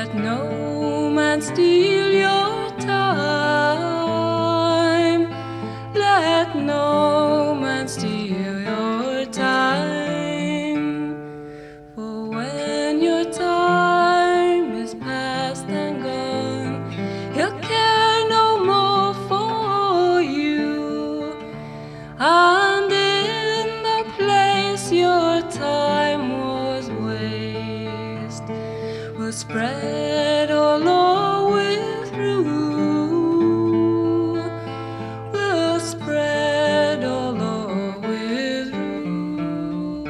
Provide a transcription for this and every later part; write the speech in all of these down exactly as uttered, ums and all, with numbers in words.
Let no man steal your time. Let no man steal your time. For when your time is past and gone, he'll care no more for you. And in the place your time was waste, will spread all over through, will spread all over through.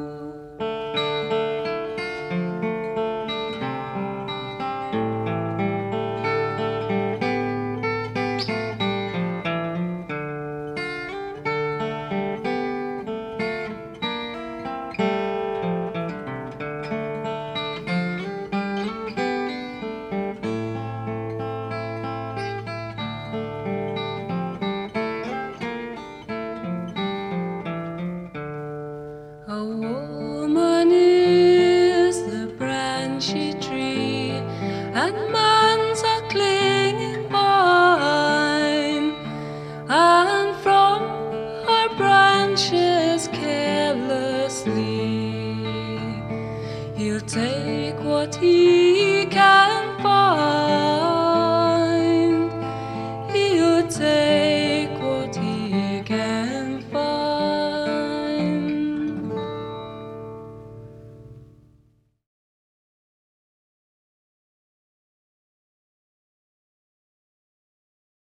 A woman is the branchy tree, and man's a clinging vine, and from her branches carelessly he'll take